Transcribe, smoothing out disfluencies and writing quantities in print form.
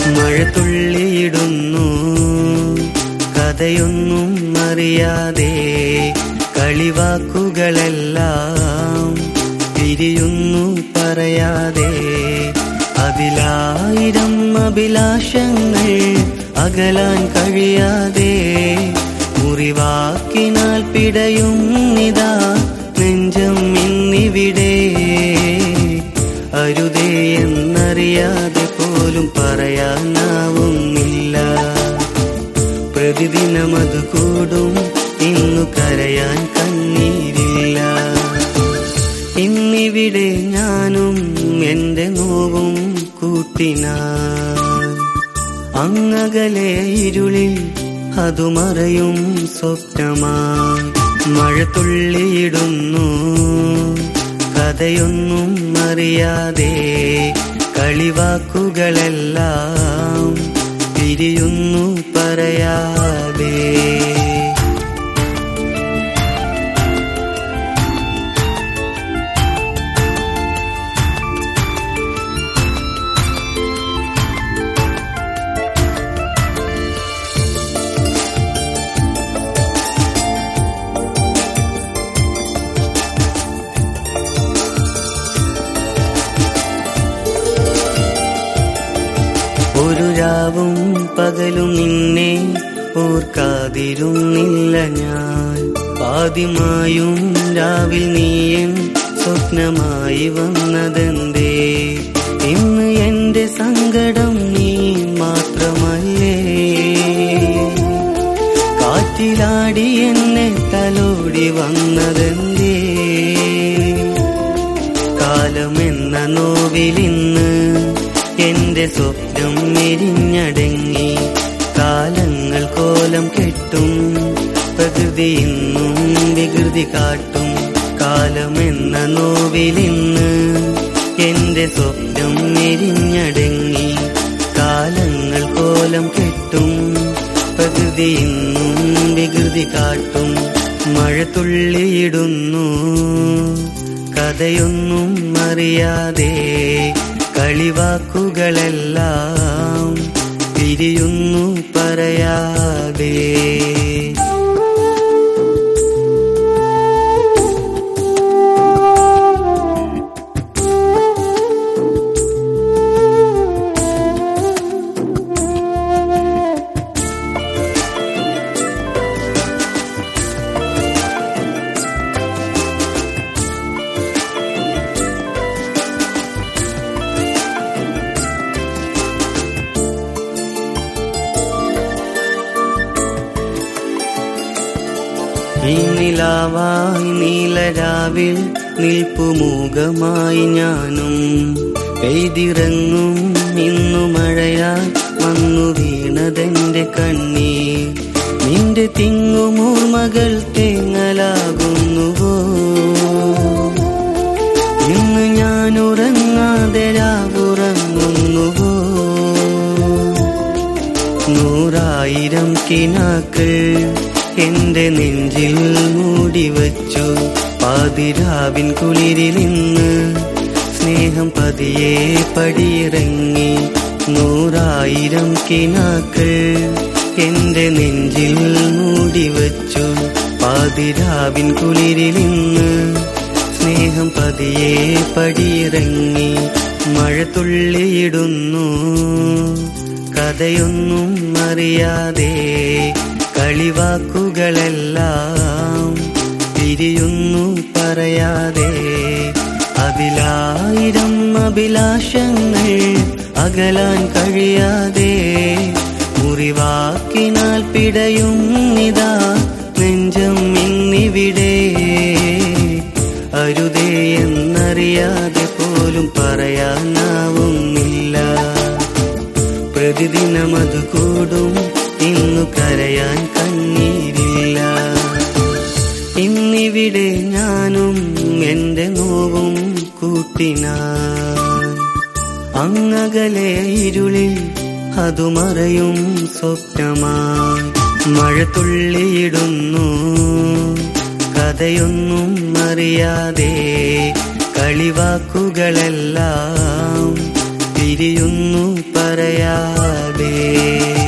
മഴത്തുള്ളിയിടുന്നു കഥയൊന്നും അറിയാതെ, കളിവാക്കുകളെല്ലാം പിരിയുന്നു പറയാതെ. അതിലായിരം അഭിലാഷങ്ങൾ അകലാൻ കഴിയാതെ, മുറിവാക്കിനാൽ പിടയും നിതാ നെഞ്ചം ഇന്നിവിടെ. അരുതേ എന്നറിയാതെ പോലും പറയാനാവുന്നില്ല. പ്രതിദിനമത് കൂടും, ഇന്നു കരയാൻ കണ്ണീരില്ല. ഇന്നിവിടെ ഞാനും എന്റെ നോവും കൂട്ടിനാൻ, അങ്ങകലെ ഇരുളിൽ അതു മറയും സ്വപ്നമായി. മഴത്തുള്ളിയിടുന്നു കഥയൊന്നും അറിയാതെ, കളിവാക്കുകളെല്ലാം പിരിയുന്നു പറയാതെ. ഒരു രാവും പകലും നിന്നെ ഓർക്കാതിരുന്നില്ല ഞാൻ. ആദ്യമായും രാവിൽ നീയൻ സ്വപ്നമായി വന്നതെന്തേ? ഇന്ന് എന്റെ സങ്കടം നീ മാത്രമല്ലേ? കാറ്റിലാടി എന്നെ തലോടി വന്നതെന്തേ? കാലമെന്ന നോവിലിന്ന് എന്റെ സ്വപ്നം എരിഞ്ഞടങ്ങി. കാലങ്ങൾ കോലം കെട്ടും, പ്രകൃതി ഇന്നും വികൃതി കാട്ടും. കാലമെന്ന നോവിലിന്ന് എന്റെ സ്വപ്നം എരിഞ്ഞടങ്ങി. കാലങ്ങൾ കോലം കെട്ടും, പ്രകൃതി ഇന്നും വികൃതി കാട്ടും. മഴത്തുള്ളിയിടുന്നു കഥയൊന്നും അറിയാതെ, കളിവാക്കുകളെല്ലാം പിരിയുന്നു പറയാതെ. ഈ നിലാവായി നീലരാവിൽ നിൽപ്പുമുഖമായി ഞാനും. പെയ്തിറങ്ങും ഇന്നു മഴയായി വന്നു വീണതെന്റെ കണ്ണീർ. നിന്റെ തിങ്ങുമൂർമകൾ തേങ്ങലാകുന്നുവോ? ഇന്ന് ഞാൻ ഉറങ്ങാതെ രാവുറങ്ങുന്നുവോ? 100,000 കിനാക്കൾ എന്റെ നെഞ്ചിൽ മൂടിവച്ചു. പാതിരാവിൻ കുളിരിൽ ഇന്ന് സ്നേഹം പതിയെ പടിയിറങ്ങി. 100,000 കിനാക്കൾ എന്റെ നെഞ്ചിൽ മൂടിവച്ചു. പാതിരാവിൻ കുളിരിൽ ഇന്ന് സ്നേഹം പതിയെ പടിയിറങ്ങി. മഴത്തുള്ളിയിടുന്നു കഥയൊന്നും അറിയാതെ, കളിവാക്കുകളെല്ലാം പിരിയുന്നു പറയാതെ. അതിലായിരം അഭിലാഷങ്ങൾ അകലാൻ കഴിയാതെ, മുറിവാക്കിനാൽ പിടയും നിതാ നെഞ്ചം ഇന്നിവിടെ. അരുതേ എന്നറിയാതെ പോലും പറയാനാവുന്നില്ല. പ്രതിദിനമത് കൂടും, ഇന്നു കരയാൻ കണ്ണീരില്ല. ഇന്നിവിടെ ഞാനും എന്റെ നോവും കൂട്ടിനാൻ, അങ്ങകലെ ഇരുളിൽ അതു മറയും സ്വപ്നമായി. മഴത്തുള്ളിയിടുന്നു കഥയൊന്നും അറിയാതെ, കളിവാക്കുകളെല്ലാം പിരിയുന്നു പറയാതെ.